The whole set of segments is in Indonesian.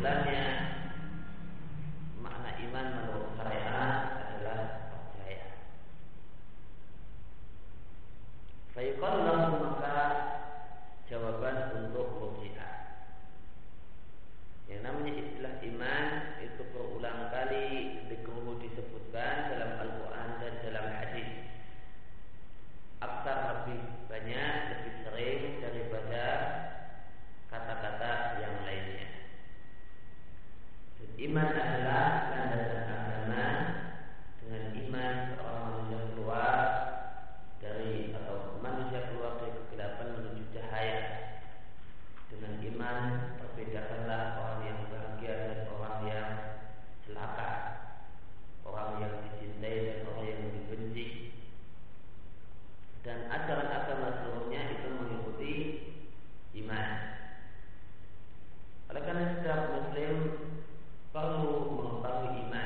kesimpulannya makna iman menurut syariat adalah percaya. Fayuqallahu, maka jawaban untuk Murji'ah. Yang namanya istilah iman itu berulang kali disebutkan dalam Al-Quran dan dalam hadis. Aksar lebih banyak, lebih sering daripada kata-kata yang lainnya. Dan iman adalah landasan agama. Dengan iman seorang manusia keluar dari kegelapan menuju cahaya. Dengan iman terbedakanlah orang yang bahagia dan orang yang celaka, orang yang dicintai dan orang yang dibenci. Dan ajaran agama seluruhnya itu mengikuti iman. Oleh karena setiap muslim perlu mengetahui iman.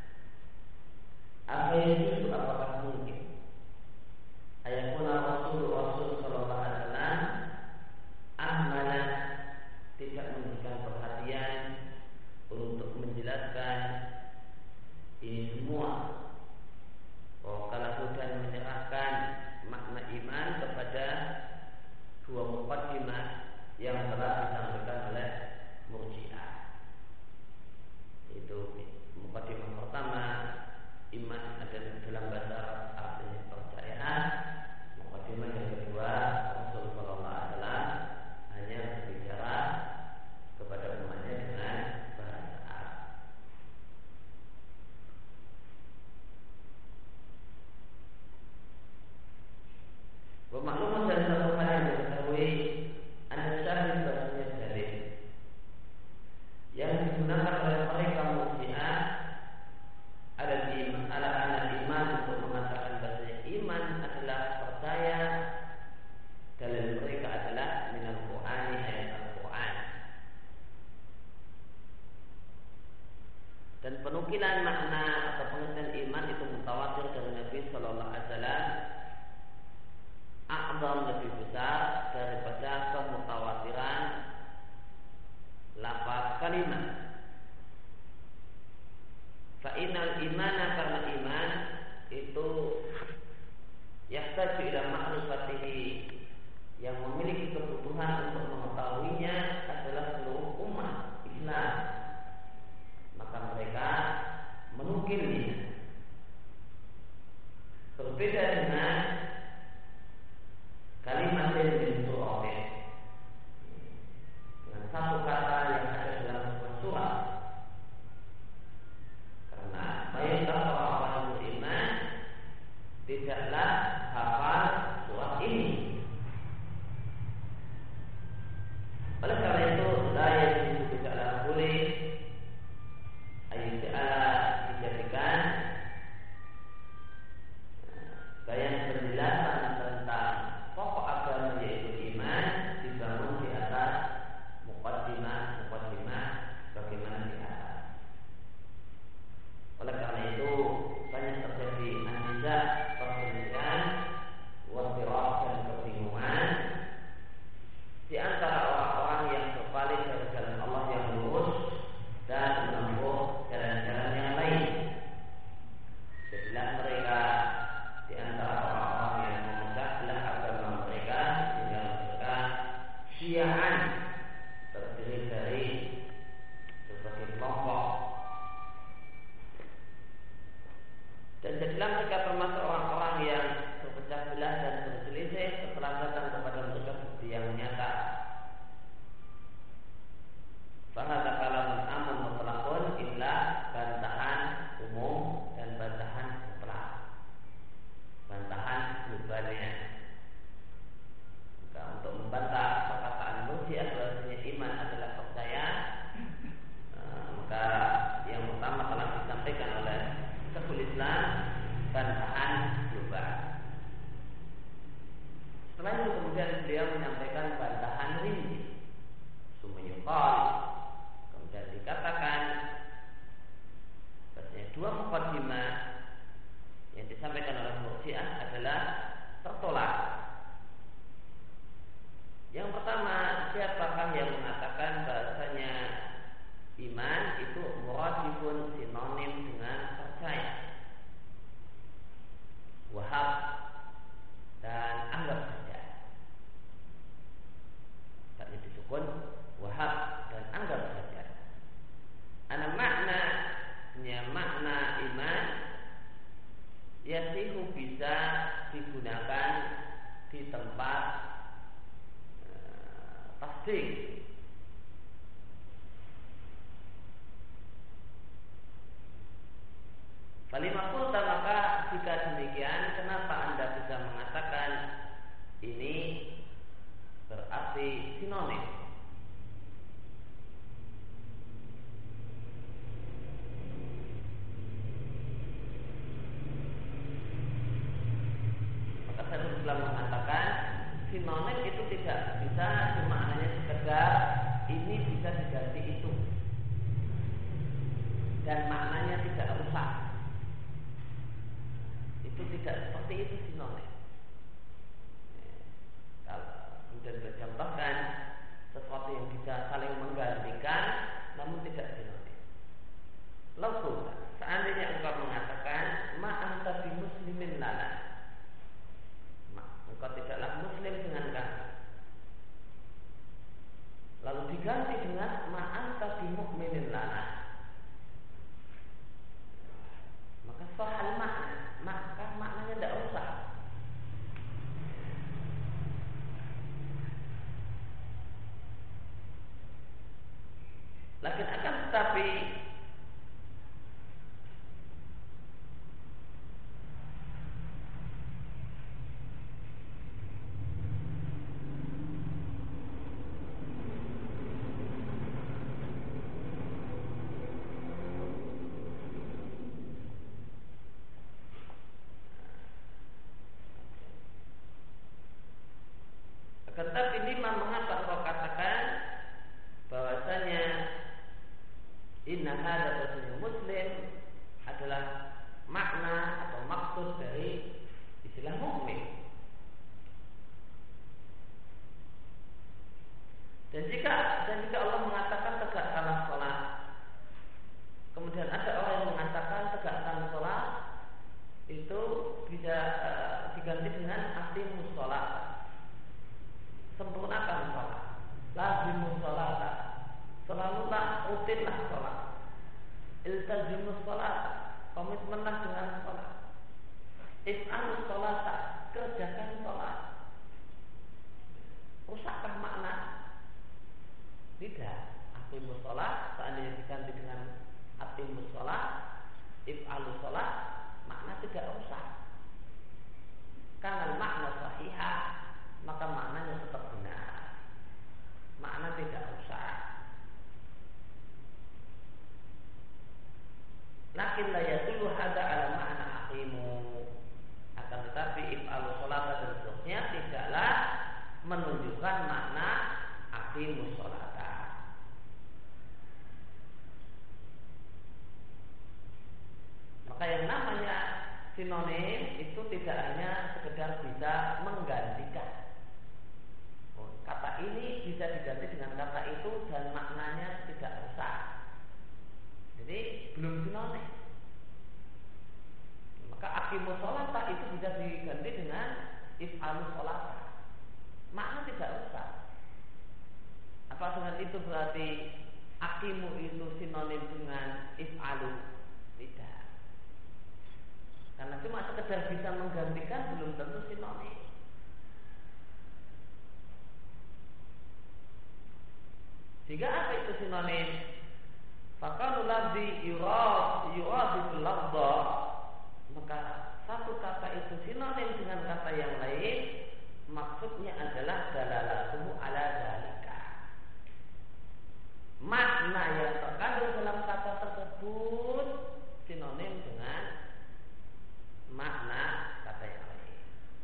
Apa yang itu, apakah mungkin ayakuna Rasul sallallahu alaihi wasallam ahmala, tidak memberikan perhatian untuk menjelaskan ini semua. Kalau dan menyerahkan makna iman kepada dua muqaddimah yang telah disampaikan oleh Murji'ah. Itu muqaddimah pertama, iman adalah dalam bahasa Arab artinya percaya. Muqaddimah yang kedua, Rasul sallallahu alaihi wasallam hanya berbicara kepada umatnya dengan bahasa Arab. Bermaklum dan satu hal yang diketahui, ada syahid bahasanya dalil yang digunakan oleh mereka Murji'ah ada di masalah iman untuk mengatakan bahasanya iman adalah percaya. Dalil mereka adalah minal Qur'ani, ayat Al-Quran. Dan penukilan makna atau pengertian iman itu mutawatir dari Nabi Sallallahu Alaihi Wasallam, a'zam, lebih besar daripada kemutawatiran lafaz kalimat. Fa'inal imana, karena iman itu yahtaju ila ma'rifatihi, yang memiliki kebutuhan untuk mengetahuinya adalah seluruh umat Islam. Maka mereka menukilnya. Berbeda dengan kalimat yang disuratin, dengan satu kata yang ada dalam sebuah surat. Karena mayoritas orang-orang beriman tidaklah hafal surat ini. Falima qulta, maka jika demikian, kenapa Anda bisa mengatakan ini berarti sinonim? Maka Syekhul Islam mengatakan sinonim itu tidak bisa cuma hanya sekedar ini bisa diganti itu dan maknanya tidak rusak. Itu tidak seperti itu sinonim. Kalau kemudian bercontohkan sesuatu yang bisa saling menggantikan namun tidak sinonim. Lalu seandainya engkau mengatakan ma anta bi muslimin lana, engkau tidaklah muslim dengan kami, lalu diganti dengan ma anta bi mu'minin lana, maka soal maka maknanya tidak usah. Lakin akan tetapi lima, mengapa engkau katakan bahwasanya inna hadza bahwasanya muslim adalah makna atau maksud dari istilah mukmin. Dan jika Allah mengatakan tegakkanlah sholat, kemudian ada orang yang mengatakan tegakkan sholat, itu bisa diganti dengan aqimus sholat, sempurnakan sholat, lazimus sholat, selalulah rutinlah sholat, iltazimus sholat, komitmenlah dengan sholat, if'alus sholat, kerjakan sholat. Rusakkah makna? Tidak. Aqimus sholat seandainya diganti dengan aqimus sholat, if'alus sholat, makna tidak rusak. Karena makna sahihah, maka maknanya tetap benar. Makna tidak rusak. Lakin la yadullu hadza ala makna aqimu. Akan tetapi if'alus sholat dan seterusnya tidaklah menunjukkan makna aqimus sholat. Maka yang namanya sinonim itu tidak hanya sekedar bisa menggantikan. Kata ini bisa diganti dengan kata itu dan maknanya tidak rusak. Jadi belum sinonim. Maka aqimus sholata itu bisa diganti dengan if'alus sholata. Makna tidak rusak. Apa dengan itu berarti aqimu itu sinonim dengan if'alu? Tidak. Karena cuma sekedar bisa menggantikan belum tentu sinonim. Jika apa itu sinonim? Faqalul lafzi yuradu lafza, maka satu kata itu sinonim dengan kata yang lain, maksudnya adalah dalalatuhu ala dzalika. Makna yang terkandung dalam kata tersebut sinonim dengan makna kata yang lain.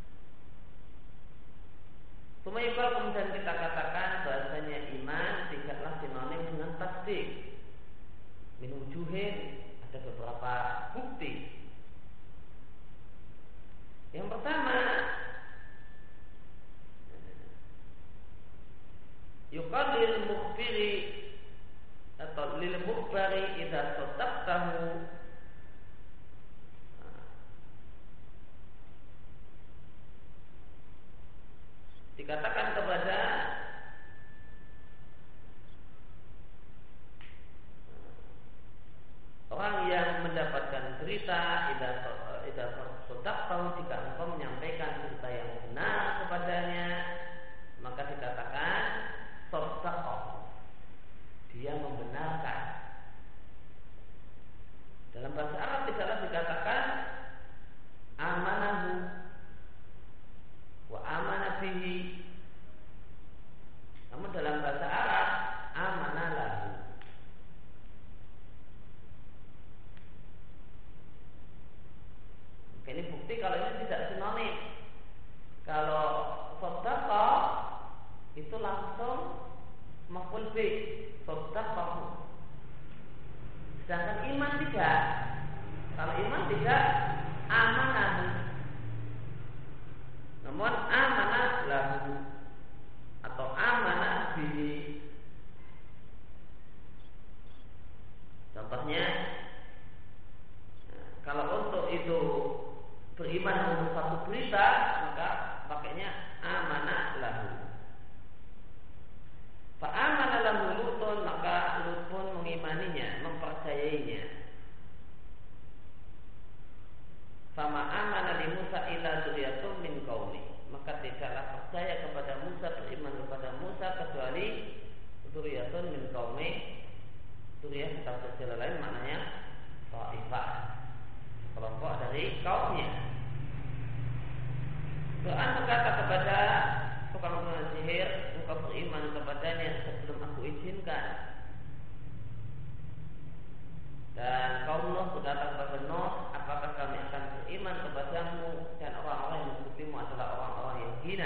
Kemudian kita katakan bahasanya iman tidaklah sinonim dengan tasdik. Min wujuhin, ada beberapa bukti. Yang pertama, yuqallil mukhbiri atau lil mukhbari idza saddaqtahu, dikatakan kepada orang yang mendapatkan berita, idza saddaqtahu, jika engkau menyampaikan berita yang benar kepadanya, maka dikatakan saddaqah, dia membenarkan. Dalam bahasa Arab tidaklah dikatakan bi saddaqahu. Sedangkan iman tidak. Kalau iman tidak amanah. Namun amanah lahu atau amanah bihi. Contohnya, kalau untuk itu beriman untuk satu berita, maka pakainya amanah lahu. Fa amanah lahu Lutun, maka Lut pun mengimaninya, mempercayainya. Fama amanah li Musa illa dzurriyyatun min qaumi. Maka tidaklah percaya kepada Musa, beriman kepada Musa kecuali dzurriyyatun min qaumi. Dzurriyyah kita secara lain maknanya ta'ifah, kelompok dari kaumnya. Quran berkata kepada tukang sihir, engkau beriman kepadanya sebelum aku izinkan. Dan kaum Nuh berkata kepada Nuh, apakah kami akan beriman kepadamu dan orang-orang yang mengikutimu adalah orang-orang yang hina.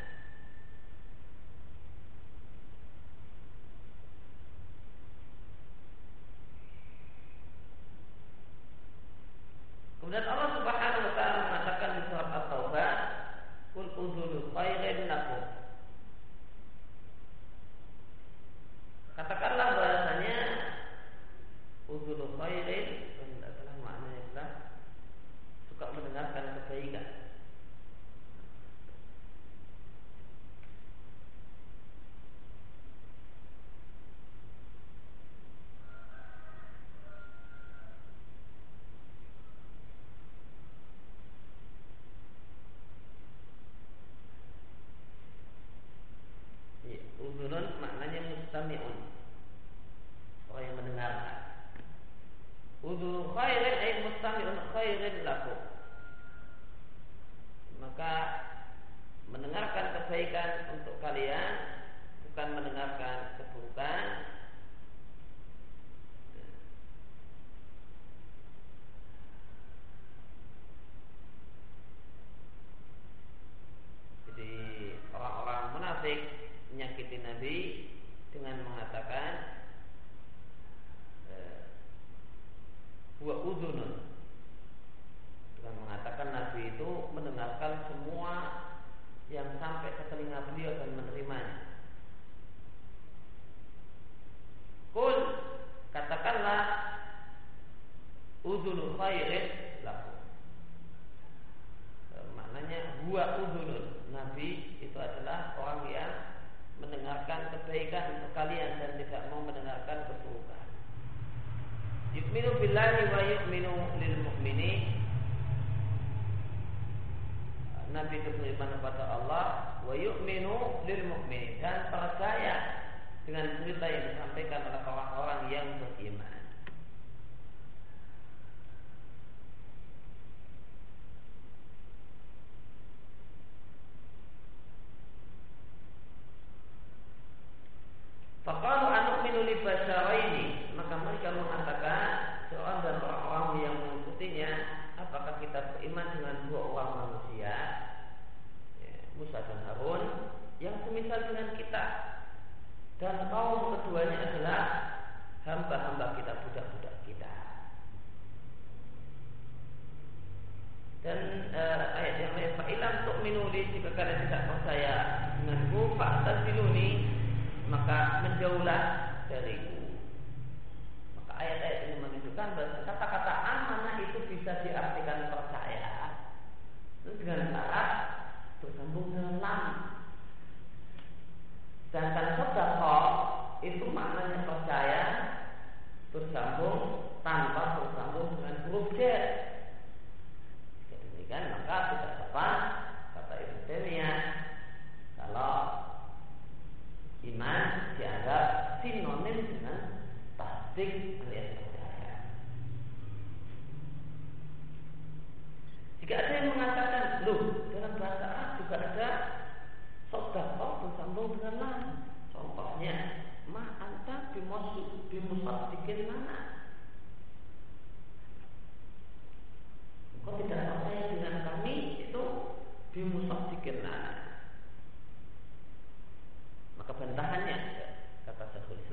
Kemudian Allah Subhanahu wa taala mengatakan di surat At-Taubah, "Qul udhulu khairin lakum." Katakanlah bahasanya udhulu khairin adalah maknanya adalah suka mendengarkan kebaikan. Udhulun maknanya mustami'un, orang yang mendengarkan. Udhulu khairin ay mustami'un khairin lakum. Maka mendengarkan kebaikan untuk kalian, bukan mendengarkan keburukan. Jadi orang-orang munafik menyakiti Nabi dengan mengatakan wa udhunun, dengan mengatakan Nabi itu mendengarkan semua yang sampai ke telinga beliau dan menerimanya. Qul, katakanlah udhunu khairin lakum. Maknanya huwa udhunun, Nabi itu adalah orang yang mendengarkan kebaikan untuk kalian dan tidak mau mendengarkan keburukan. Yu'minu billahi wa yu'minu lil mu'minin. Nabi itu beriman kepada Allah, wa yu'minu lil mu'minin, dan percaya dengan cerita yang disampaikan oleh orang-orang yang beriman. Faqalu anu'minu li basyaraini, maka mereka mengatakan seorang dan orang-orang yang mengikutinya, apakah kita beriman dengan dua orang manusia, Musa dan Harun, yang semisal dengan kita, dan kaum keduanya adalah hamba-hamba kita, budak-budak kita. Dan ayat yang lain, fa'ilam tu'minu li, jika kalian tidak percaya denganku, fa'taziluni, maka menjauhlah dariku. Maka ayat-ayat ini menunjukkan bahwa kata-kata amanah itu bisa diartikan percaya dengan syarat bersambung dengan lam. Sedangkan sedekah itu maknanya percaya bersambung tanpa bersambung dengan huruf jar. Jika demikian maka tidak tepat kata Ibnu Taimiyah kalau iman dianggap sinonim dengan tasdik alias percaya. Jika ada yang mengatakan, loh, dalam bahasa Arab juga ada sedekah bersambung dengan lam. Contohnya, ma anta bimusaddiqin mana? Kau tidak percaya dengan kami itu bimusaddiqin mana? Maka bantahannya kata Syekhul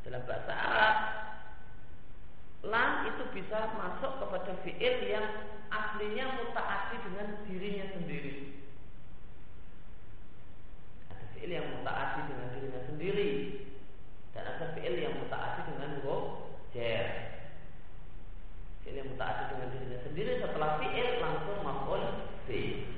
Dalam bahasa Arab, lam itu bisa masuk kepada fi'il yang aslinya muta'addi dengan dirinya sendiri. Ada fi'il yang muta'addi dengan dirinya sendiri, dan ada fi'il yang muta'addi dengan huruf jar. Fi'il yang muta'addi dengan dirinya sendiri setelah fi'il langsung maf'ul bih.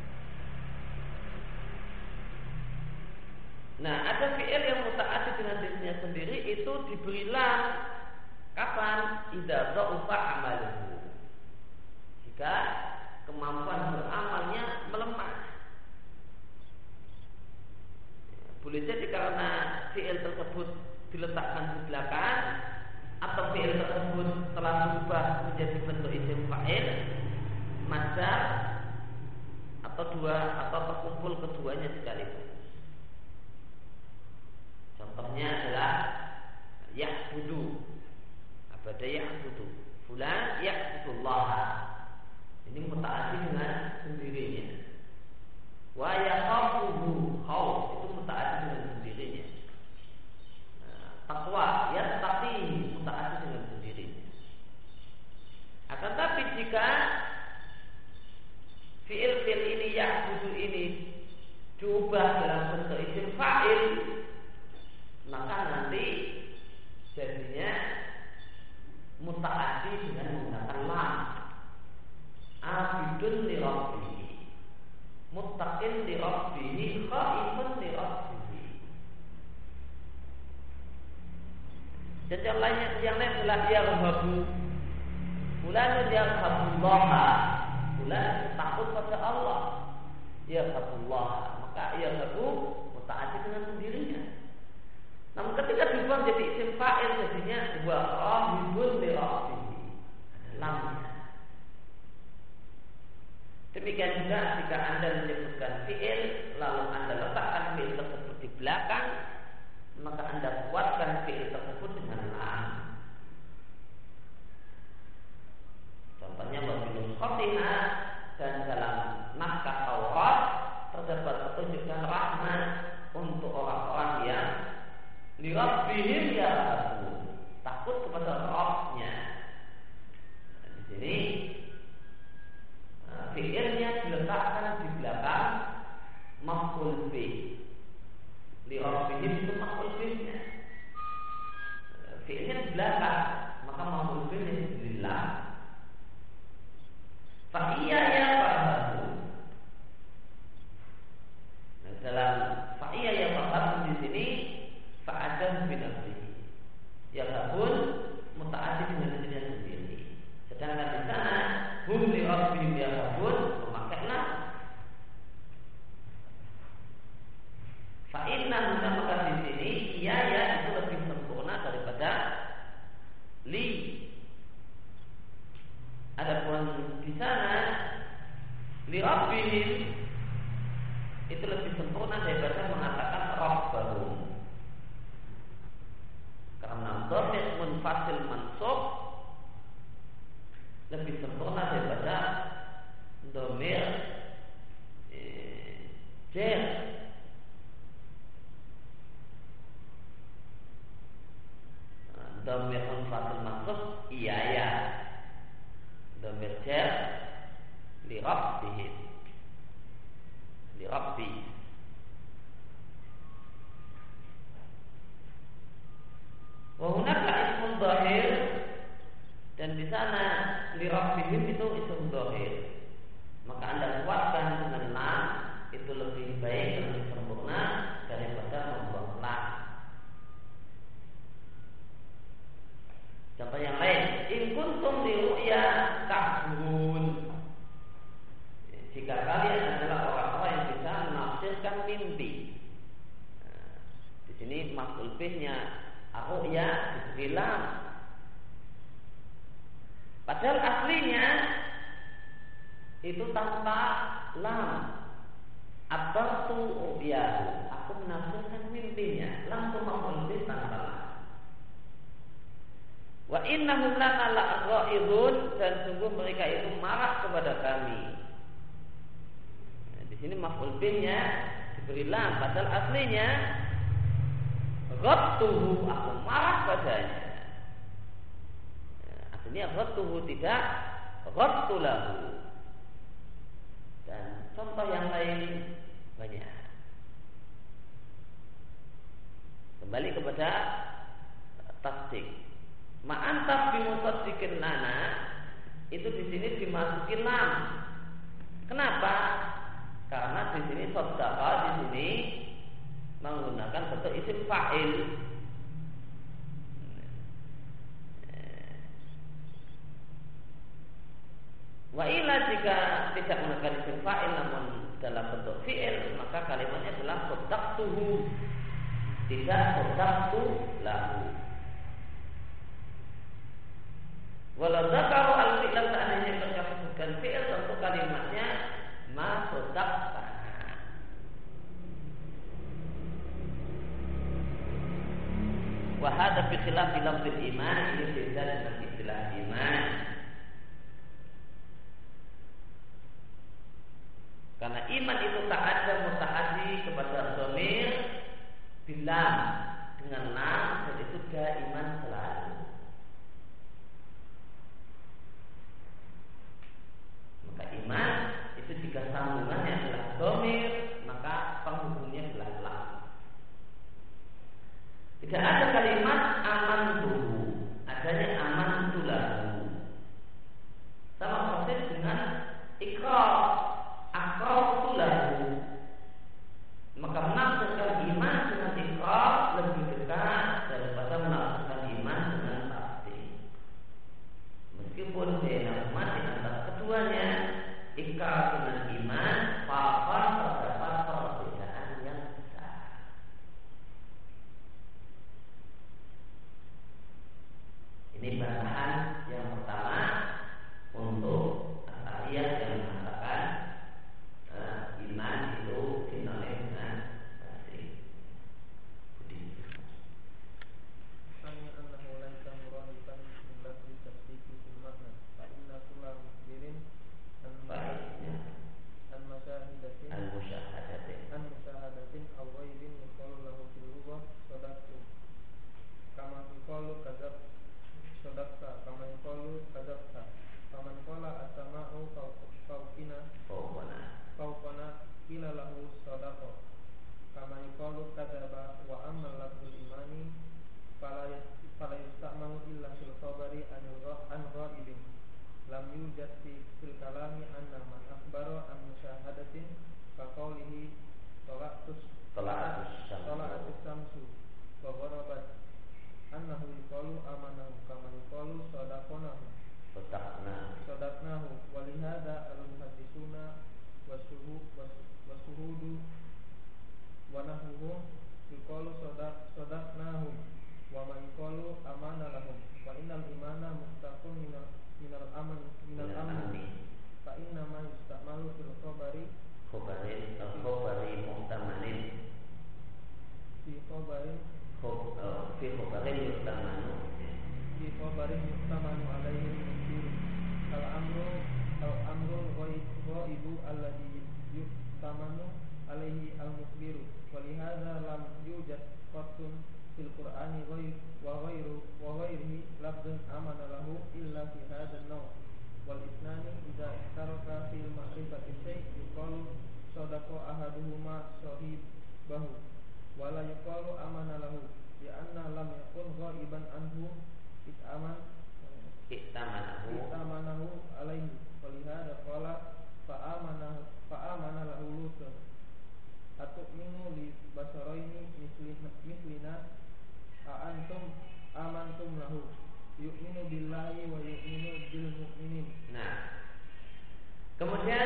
Nah, ada fi'il yang muta'addi dengan dirinya sendiri itu diberi lam kapan? Idza dha'ufa amaluhu. Jika kemampuan beramalnya melemah. Boleh jadi karena fi'il tersebut diletakkan di belakang, atau fi'il tersebut telah berubah menjadi bentuk isim fa'il, masdar, atau terkumpul keduanya sekaligus. Contohnya adalah ya'budu. Abada ya'budu. Fulan ya'budullah. Ini muta'addi dengan sendirinya. Wa yakhafuhu, khauf itu muta'addi dengan sendirinya. Taqwa yattaqihi muta'addi dengan sendirinya. Akan tapi jika fi'il ini ya'budu ini diubah dalam bentuk isim fa'il, maka nanti jadinya muta'addi dengan menggunakan lam. Abidun li rabbihi, muttaqin li rabbihi, khaifun li rabbihi. Dan yang lain adalah yarhabu. Fulanun yarhabullah. Fulan takut pada Allah. Yarhabullah. Maka yarhabu muta'addi dengan sendirinya. Namun ketika diubah menjadi isim fa'il jadinya wa rahibun li rabbihi. Ada lamnya. Demikian juga jika Anda menyebutkan fi'il lalu Anda letakkan fi'il tersebut di belakang, maka Anda kuatkan fi'il tersebut dengan lam. Contohnya wabil khotimah, dan dalam naskah Taurat terdapat petunjuk dan rahmat untuk orang-orang yang li rabbihim yarhabun, takut kepada Rabbnya. Di sini fi'ilnya diletakkan di belakang maf'ul bih. Li rabbihim itu maf'ul bihnya. Fi'ilnya di belakang, maka maf'ul bihnya diberi lam. Fa iya ya farhabu. Nah, dalam fa iya ya farhabu di sini fa'adan bin nafsihi. Yarhabun muta'addi dengan dirinya sendiri. Sedangkan di sana hum li rabbihim yarhabun memakai lam. Fa inna maka di sini iya ya itu lebih sempurna daripada li. Adapun di sana li rabbihim itu lebih sempurna daripada mengatakan rabbahum. Karena dhamir munfasil mansub lebih sempurna daripada dhamir jar. Dhamir munfasil mansub iya ya. Dhamir jar li rabbihim, li rabbi. Wa hunaka ismun dhahir, dan di sana li rabbihim itu ism dhahir. Maka Anda kuatkan dengan lam, itu lebih baik, lebih sempurna daripada membuang lam. Contoh yang lain, in kuntum li ru'ya tahbun. Jika kalian adalah orang-orang yang bisa menafsirkan mimpi. Nah, di sini maf'ul bihnya ar-ru'ya diberi lam. Padahal aslinya itu tanpa lam. Abartu ru'yahu, aku menafsirkan mimpinya. Langsung maf'ul bih tanpa lam. Wa innahum lana la'ghaidun, dan sungguh mereka itu marah kepada kami. Nah, di sini maf'ul bihnya diberi lam, padahal aslinya ghabtuhu, aku marah sini ghattuhu tidak ghattulahu. Dan contoh yang lain banyak. Kembali kepada tasdik. Ma'antaf bimusaddiqin lana itu di sini dimasukin lam. Kenapa? Karena di sini saddaqa di sini menggunakan bentuk isim fa'il. Wa ila jika tidak menggunakan isim fa'il namun dalam bentuk fi'il, maka kalimatnya adalah saddaqtuhu, tidak saddaqtu lahu. Walau dzakaru al-fi'lan, seandainya mereka sebutkan fi'il, tentu kalimatnya ma saddaqta. Wa hadza bi khilafi lafzil iman, ini beda dengan istilah iman. Karena iman itu tak ada muta'addi kepada dhamir bilam dengan lam, dan itu iman selalu. Maka iman itu jika sambungannya adalah dhamir, maka penghubungnya adalah lam. Tidak ada kalimat aman dulu, adanya aman lahu. Sama persis dengan ikrar, akrar lahu. Maka menafsirkan iman dengan ikrar lebih dekat daripada menafsirkan iman dengan tasdik. Meskipun bainahuma di antara keduanya ikrar dengan iman, papa terdapat perbedaan yang besar. Ini bahan yang pertama untuk ayat yang mengatakan iman itu dinonim dengan tasdik. Hanya annahu laisa muradikan min lafzi tasdiqi fil makna, fa inna kulla mukhbirin an musyahadatin aw ghaibin yuqalu lahu fil lughah sadaqtu, kama yuqalu kadzab sadaqta, kama yuqalu kadzabta, faman qala as-sama'u fawqana qila lahu sadaqa, kama yuqalu kadzaba. Wa amma lafzul imani fala yusta'malu illa fil khabari an ghaibin lam yujad fil kalami anna man akhbara an musyahadatin ka qawlihi tala'atus samsu wa gharabat, annahu yuqalu amanahu kama yuqalu sadaqnahu wa lihadza al-muhadditsuna wasuhudu wa nahwuhum yuqalu sadaqnahum wa man yuqalu amana lahum, wa innal imana mustaqun minal amni fa inna ma yusta'malu fil khabari muhtamalin fi khabarin yustamanu alaihi musir al-amru ghaibu alladhi yustamanu alaihi al-musbiru, wa lihadza lam yujad qattun fil qur'ani wa ghairihi lafzun amana lahu illa fi hadzal naw'. Wal isnani idza ihtaraka fil ma'rifati syai' yuqalu sadaqa ahaduhuma sahibahu wa la yuqalu amana lahu, li'anna lam yakun ghaiban anhu i'tamanahu alaihi, wa lihadza qala fa'amana lahu lutun. Atu'minu li basaraini mislina antum amantum lahu, yu'minu billahi wa yu'minu bil mu'minin. Nah, kemudian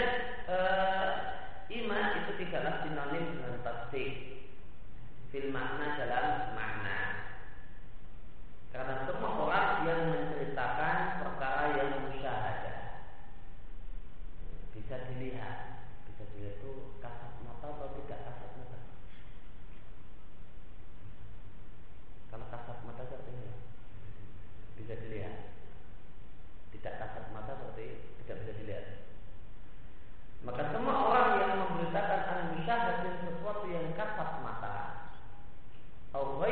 iman itu tidaklah sinonim dengan tasdik fil makna, dalam makna. Karena semua orang yang menceritakan perkara yang musyahadah bisa dilihat itu kasat mata atau tidak kasat mata. Kalau kasat mata seperti bisa dilihat, tidak kasat mata seperti tidak bisa dilihat. Maka semua orang yang memberitakan al-musyahadatin sesuatu yang kasat mata, atau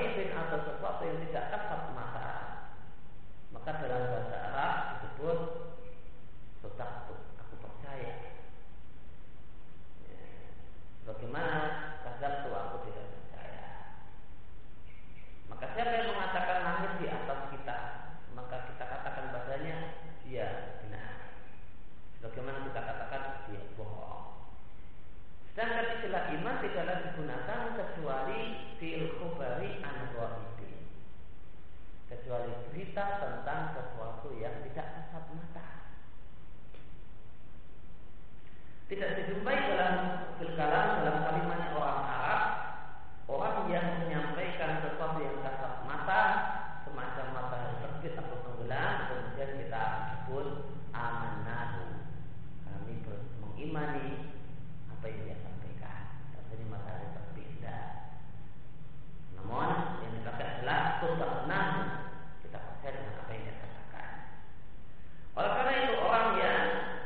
berita tentang sesuatu yang tidak kasat mata. Tidak dijumpai dalam kalimat orang Arab orang yang menyampaikan sesuatu yang kasat mata semacam matahari terbit atau tenggelam kemudian kita sebut amannahu, kami mengimani apa yang dia sampaikan. Artinya matahari terbit tidak. Namun yang dikatakan adalah tutaknahu, kita percaya dengan apa yang dia katakan. Oleh karena itu orang yang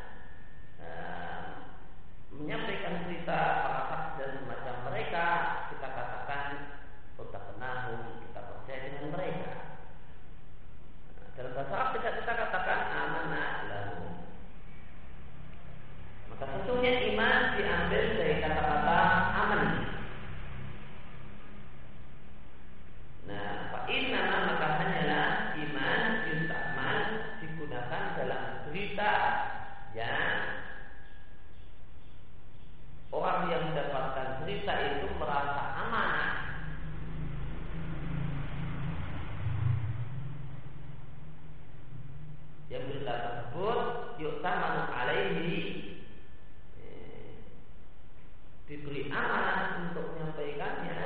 menyampaikan berita para saksi dan semacam mereka, kita katakan tutaknahu, kita percaya dengan mereka. Dalam bahasa Arab kita katakan amanna lahu. Maka sesungguhnya iman diambil dari kata-kata aman. Nah, fa'innama maka hanyalah iman yustamal digunakan dalam berita yang orang yang mendapatkan berita itu merasa amanah. Yang berita tersebut yu'tamanu alaihi, diberi amanah untuk menyampaikannya.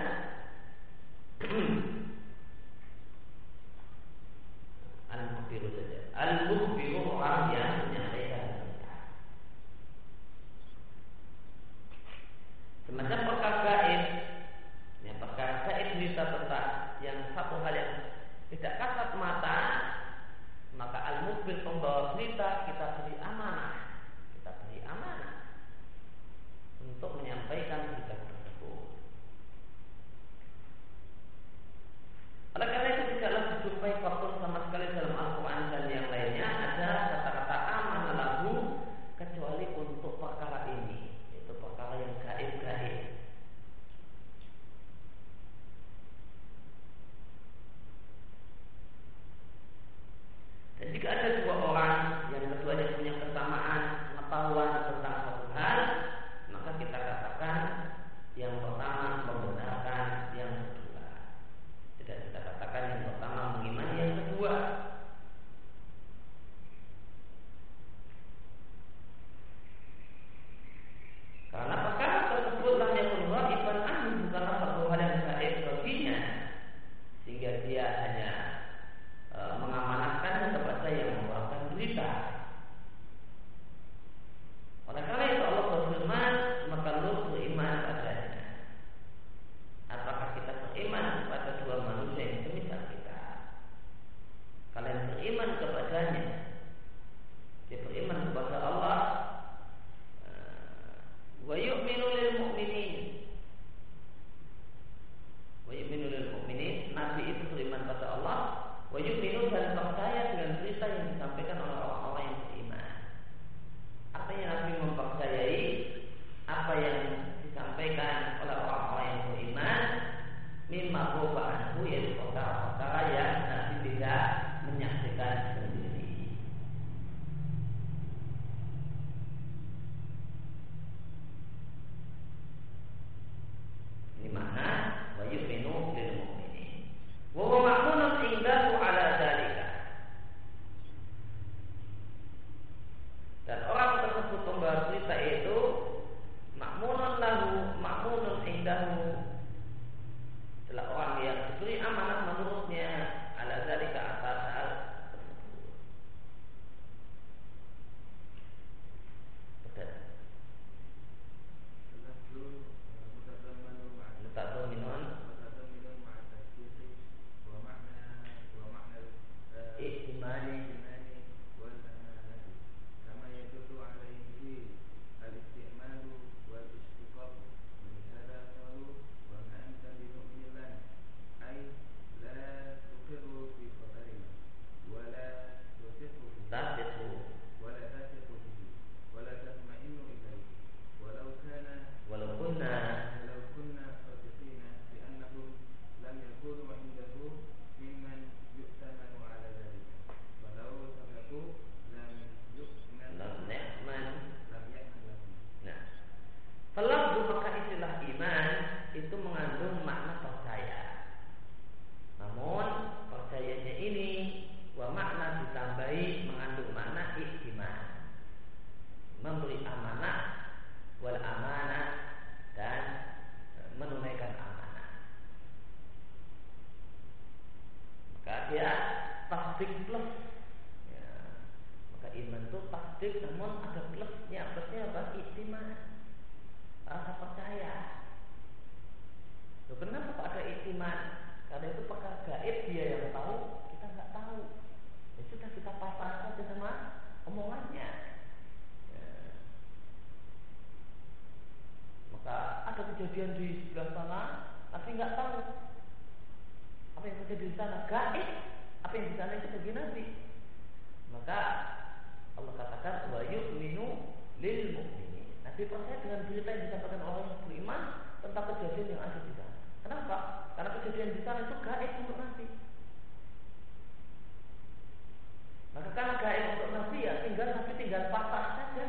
Al-mukhbiru saja. Al-mukhbiru orang yang menyampaikan berita. Semacam perkara gaib, yang perkara gaib berita tentang yang satu hal yang tidak kasat mata, maka al-mukhbir pembawa berita kita beri amanah. Kita beri amanah untuk menyampaikan berita tersebut. Oleh karena itu tidaklah dijumpai faktor sama sekali dalam Al-Quran dan yang lainnya ada kata-kata amanah lahu kecuali untuk perkara ini, yaitu perkara yang gaib-gaib. Dan jika ada dua orang yang keduanya punya kesamaan pengetahuan tentang suatu hal, maka kita katakan yang pertama membenarkan yang kedua. Tidak kita katakan yang pertama mengimani yang kedua. Karena perkara tersebut lam yakun ghaiban anhu, bukanlah satu hal yang gaib baginya, sehingga dia hanya mengamanahkannya kepada yang mengeluarkan dia tasdik plus. Ya, maka iman itu tasdik namun ada plusnya. Plusnya apa? Iktiman, rasa percaya. Loh, kenapa kok ada iktiman? Karena itu perkara gaib, dia yang tahu, kita nggak tahu. Ya sudah, kita pasrah saja sama omongannya. Ya. Maka ada kejadian di sebelah sana, tapi nggak tahu apa yang terjadi di sana, gaib. Apa yang di sana itu bagi Nabi. Maka Allah katakan wa yu'minu lil mu'minin. Nabi percaya dengan berita yang disampaikan orang yang beriman tentang kejadian yang ada di sana. Kenapa? Karena kejadian di sana itu gaib untuk Nabi. Maka karena gaib untuk Nabi, ya tinggal pasrah saja.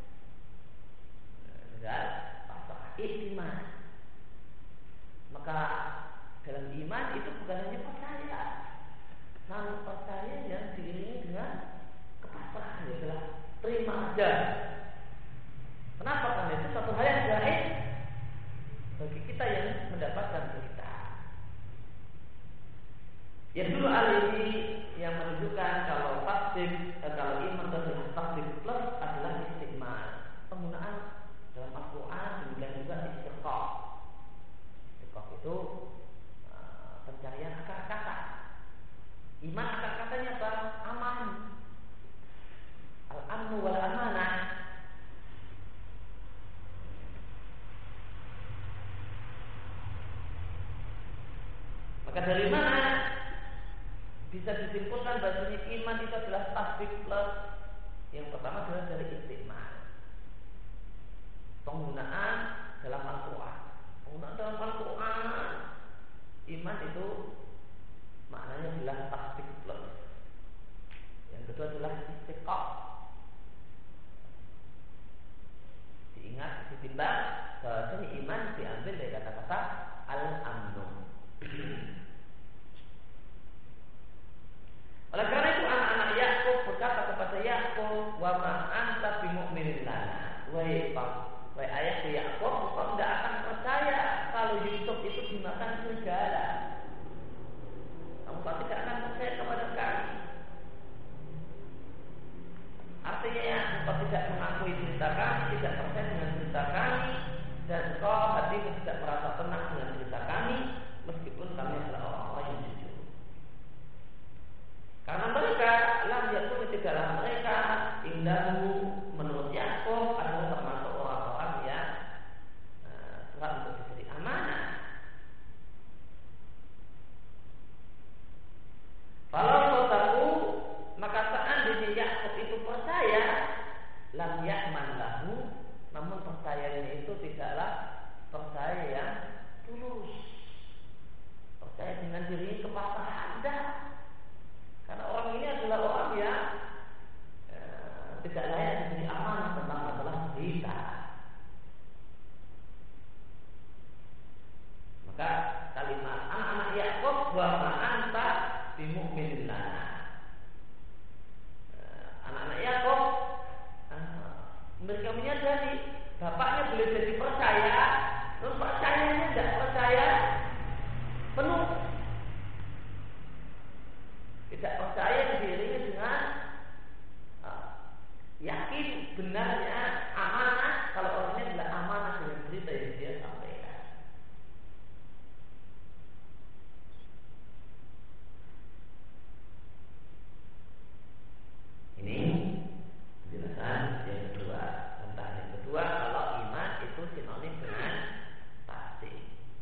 Tinggal pasrah, iman. Maka dalam iman itu bukan hanya percaya, namun percaya yang diiringi dengan kepasrahan, adalah terima aja. Kenapa? Karena itu satu hal yang gaib bagi kita yang mendapatkan berita. Yang dulu ini yang menunjukkan kalau kalau iman adalah tasdik plus adalah istiqmal. Penggunaan dalam Al-Quran demikian juga istiqaq. Istiqaq itu pencarian akar kata. Iman akar katanya apa? Aman. Al-amnu wal amanah. Maka dari mana bisa disimpulkan bahwa iman itu adalah tasdik plus? Yang pertama adalah dari istiqmal. Penggunaan dalam Al-Quran. Penggunaan dalam Al-Quran, iman itu maknanya adalah tasdik plus. Yang kedua adalah istiqaq. Diingat, ditimbang bahwa iman diambil dari kata-kata al-amnu. Oleh karena itu anak-anak Yakub berkata kepada Yakub, wa ma anta bimu'minin lana. Wahai ayahku Yakub, kau tidak akan percaya kalau Yusuf itu dimakan serigala. Kamu tidak akan percaya kepada kami. Artinya engkau tidak mengakui cerita kami, tidak percaya dengan cerita kami, dan engkau hatimu tidak merasa tenang dengan cerita kami, meskipun kami adalah orang-orang yang jujur. Karena mereka pun tidaklah mereka indahu menurut Yakub adalah termasuk orang-orang yang telah untuk diberi amanah. Kalau tahu, maka seandainya Yakub itu percaya, lam ya'man lahu, namun percayanya itu tidaklah percaya yang tulus, percaya dengan diri kepasrahan. Karena orang ini adalah orang yang tidak layak diberi amanah tentang masalah berita. Maka kalimat anak-anak Yakub wa ma anta bimu'minin lana. Anak-anak Yakub mereka menyadari bapaknya boleh jadi percaya, namun percayanya tidak percaya penuh. Tidak percaya diiringi dengan yakin benarnya amanah kalau orangnya adalah amanah dengan berita yang dia sampaikan. Ini penjelasan yang kedua. Tentang yang kedua, kalau iman itu sinonim dengan tasdik.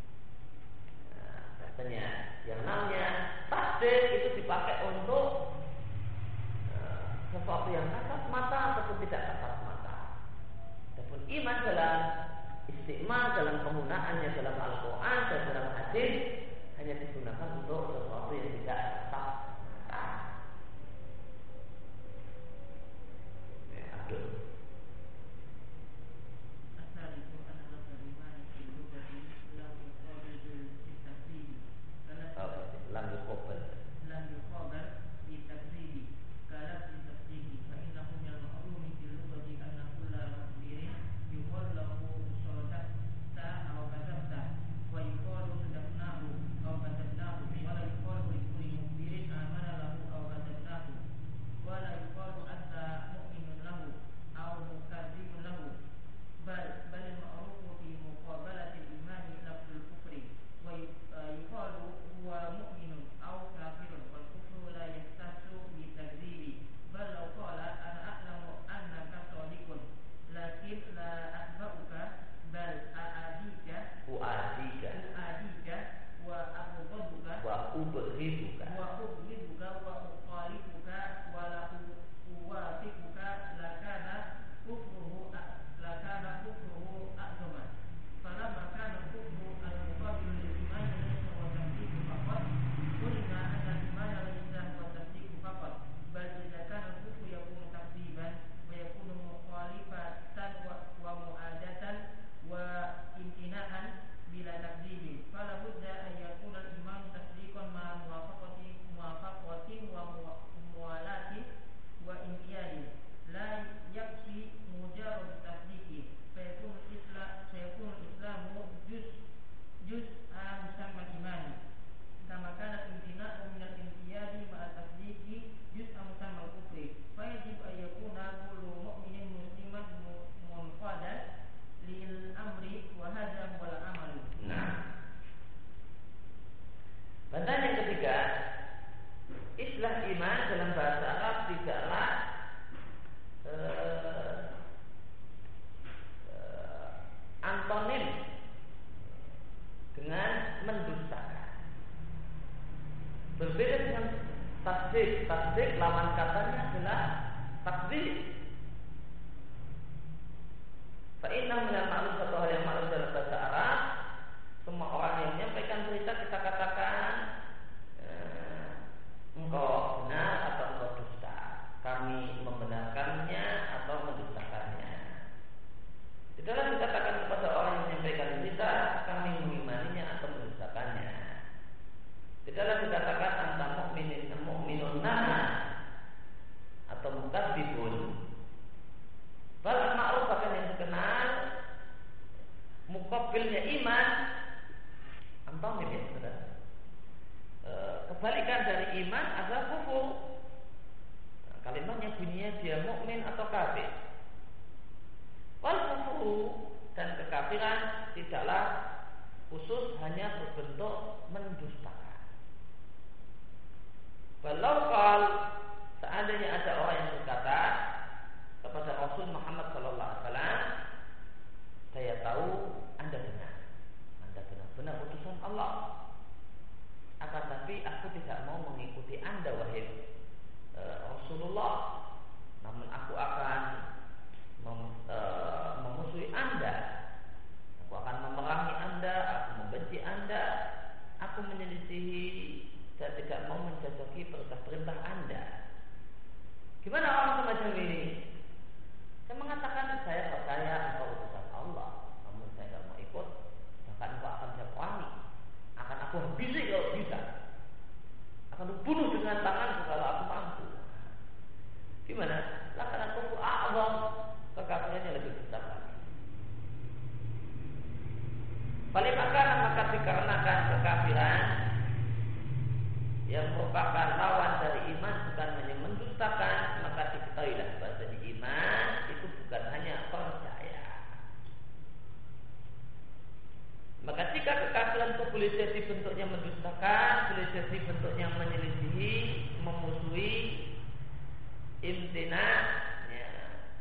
Katanya yang namanya tasdik itu dipakai untuk sesuatu yang kasat mata ataupun tidak kasat mata. Adapun iman dalam istiqmal, dalam penggunaannya dalam Al-Quran dan dalam hadis hanya digunakan untuk sesuatu yang tidak kasat mata. Aduh. Lam yuqabal di takziri kalam di tasdiqi fa innahu min al-ma'lumi fil lughati anna kulla mukhbirin yuqallahu sadaqta aw kadzabta iman dalam bahasa Arab tidaklah antonim dengan mendustakan. Berbeda dengan tasdik. Tasdik lawan katanya adalah takdzib. Fa'inna minal ma'lum, satu hal yang ma'lum dalam bahasa Arab, semua orang yang menyampaikan berita kita katakan engkau benar atau engkau dusta, kami membenarkannya atau mendustakannya. Tidaklah dikatakan kepada orang yang menyampaikan berita kami mengimaninya atau mendustakannya. Tidaklah dikatakan anta mu'minun nana atau mukadzibun. Bal ma'ruf, bahkan yang dikenal muqabilnya iman antonim ya saudara. Kebalikan dari iman adalah kufur. Kalimatnya bunyinya dia mukmin atau kafir. Wal kufur dan kekafiran tidaklah khusus hanya berbentuk mendustakan. Walau seandainya ada orang yang berkata kepada Rasul Muhammad SAW, saya tahu Anda benar-benar utusan Allah. Akan tapi aku tidak mau mengikuti Anda wahai Rasulullah. Namun aku akan memusuhi Anda. Aku akan memerangi Anda. Aku membenci Anda. Aku menyelisihi dan tidak mau menjajaki perintah-perintah Anda. Gimana orang semacam ini? Saya mengatakan saya percaya engkau utusan Allah, namun saya tidak mau ikut. Bahkan engkau akan saya perangi. Akan aku habisi kalau bisa. Akan bunuh dengan tanganku kalau aku mampu. Gimana? Karena kufur a'zam, kekafirannya lebih besar lagi. Paling maka dikarenakan kekafiran yang merupakan lawan dari iman, bukan hanya mendustakan, maka diketahuilah bahasanya iman itu bukan hanya percaya. Maka jika kekafiran itu boleh jadi bentuknya mendustakan, boleh jadi bentuknya menyelisihi, memusuhi, imtina, ya,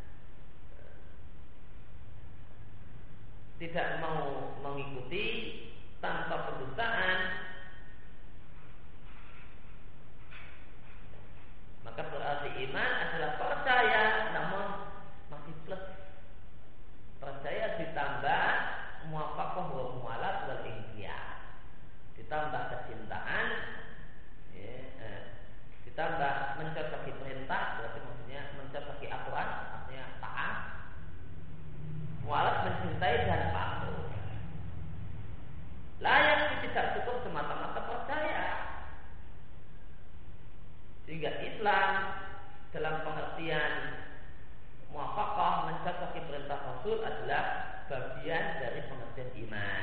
tidak mau mengikuti tanpa pendustaan, maka berarti iman adalah percaya namun masih plus. Percaya ditambah muwafaqah wa muwalat wal inqiyad. Ditambah kecintaan, ya, ditambah mencocoki perintah, berarti maksudnya mencocoki aturan, artinya taat. Muwalat mencintai dan patuh. Layak tidak cukup semata-mata percaya. Sehingga Islam dalam pengertian muwafaqah mencocoki perintah Rasul adalah bagian dari pengertian iman.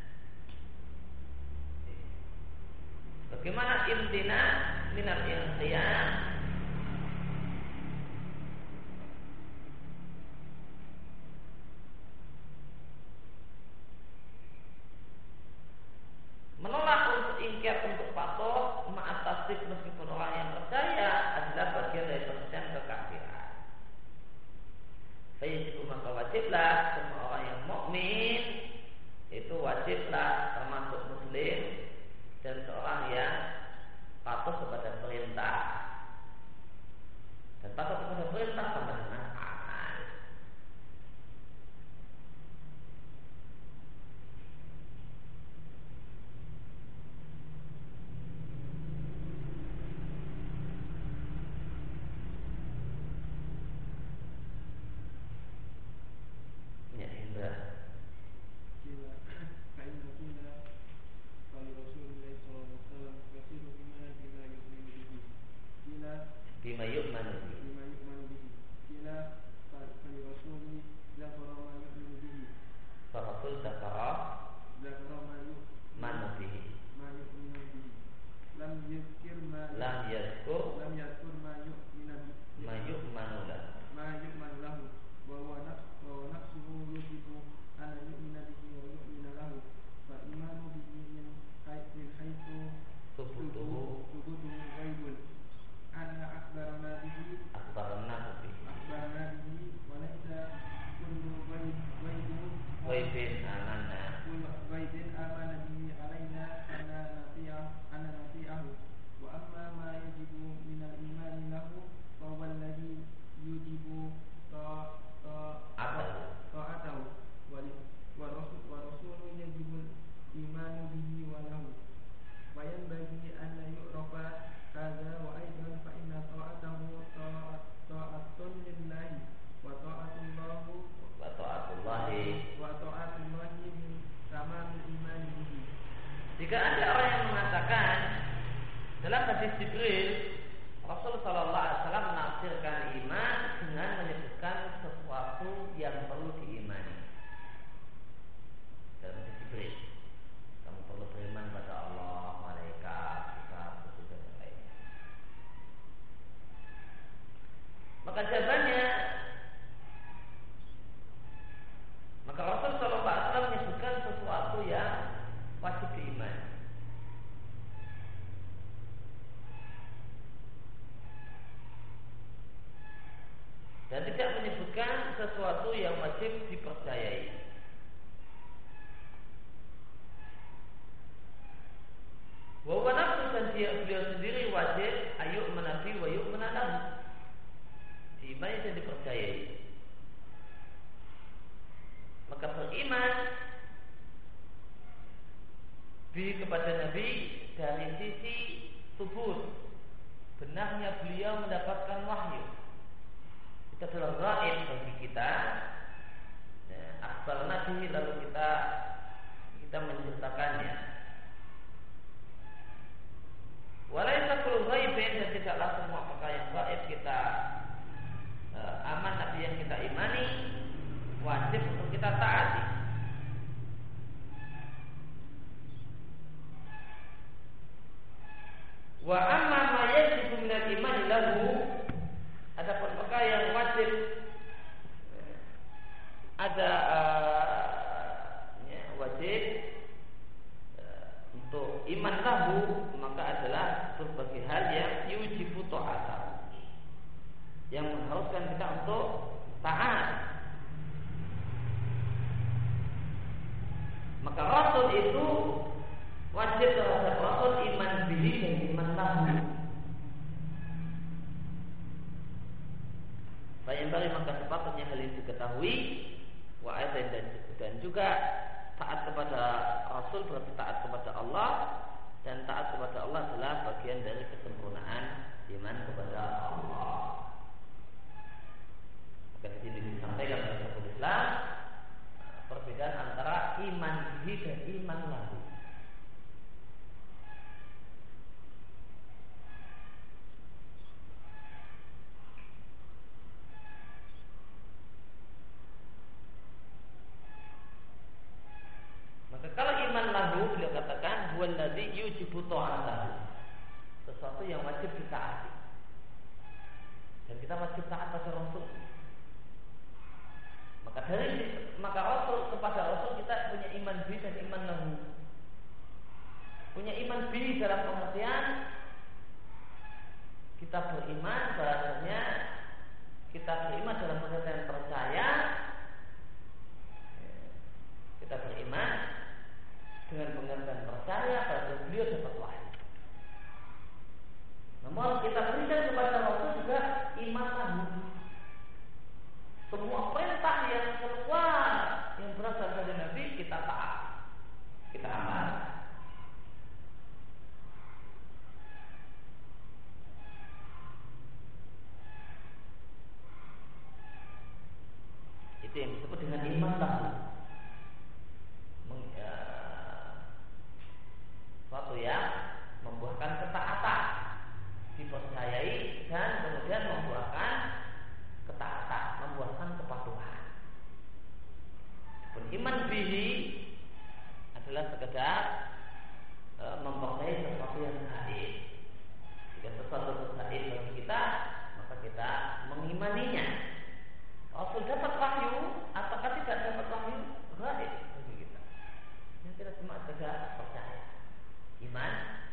Bagaimana imtina minal inqiyad? Menolak untuk ingkar, untuk patuh, ma'at tasdik meskipun orang yang percaya adalah bagian dari pengertian kekafiran. Fayajibu, maka wajiblah semua orang yang mukmin itu wajiblah termasuk muslim dan seorang yang patuh kepada perintah. Dan patuh kepada perintah sama dengan amal. Bima yu'manu bihi. Kila fali rasuli zakara ma yu'minu bihi. Rasul zakara ma yu'minu bihi. Lam yazkur ma yu'minu lahu. Wa nafsuhu yusifu an yu'mina bihi wa yu'mina lahu. Fa imanu bihi min haythu thubutuhu ghaibun. Maka jawabannya, maka Rasul Sallallahu Alaihi Wasallam menyebutkan sesuatu yang wajib diimani. Dan tidak menyebutkan sesuatu yang wajib dipercayai. Bahwa nafsu dan beliau sendiri wajib ayuk menabi wa yuk menalam, diimani dan dipercayai. Maka beriman kepada Nabi dari sisi subut, benarnya beliau mendapatkan wahyu. Itu adalah gaib bagi kita. Akhbar Nabi lalu kita menceritakannya. Walaysa kullu ghaibin, dan tidaklah semua perkara yang gaib kita aman Nabi yang kita imani wajib untuk kita taati. Wa amma ma yajibu minal iman lahu, adapun perkara yang wajib ada wajib untuk iman lahu, maka adalah berbagai hal yang yujibu ta'ata, yang mengharuskan kita untuk taat. Maka Rasul itu wajib terhadap Rasul iman bihi dan iman lahu. Bayang-bayang maka sepatutnya hal itu diketahui. Wa dan juga taat kepada Rasul berarti taat kepada Allah, dan taat kepada Allah adalah bagian dari kesempurnaan iman kepada Allah. Maka di sini disampaikan oleh Syekhul Islam perbedaan antara iman bihi dan iman lahu. Maka kalau iman lahu, beliau katakan huwallazi yujibu ta'atahu, sesuatu yang wajib ditaati, dan kita wajib taat pada Rasul. Maka Rasul, kepada Rasul kita punya iman bi dan iman lahu. Punya iman bi dalam pengertian kita beriman bahasanya, kita beriman dalam pengertian percaya, kita beriman dengan pengertian percaya bahwa beliau dapat wahyu. Namun kita berikan kepada Rasul juga iman lahu. Semua perintah yang keluar yang berasal dari Nabi kita taat, kita amal. Itu yang disebut dengan iman lahu. Suatu yang membuahkan ketaatan, dipercayai, dan kemudian membuahkan ketaatan, membuahkan kepatuhan. Iman bihi adalah sekedar mempercayai sesuatu yang gaib. Jika sesuatu itu gaib bagi kita, maka kita mengimaninya. Rasul dapat wahyu ataukah tidak dapat wahyu, gaib bagi kita. Ini tidak cuma sekedar percaya. Iman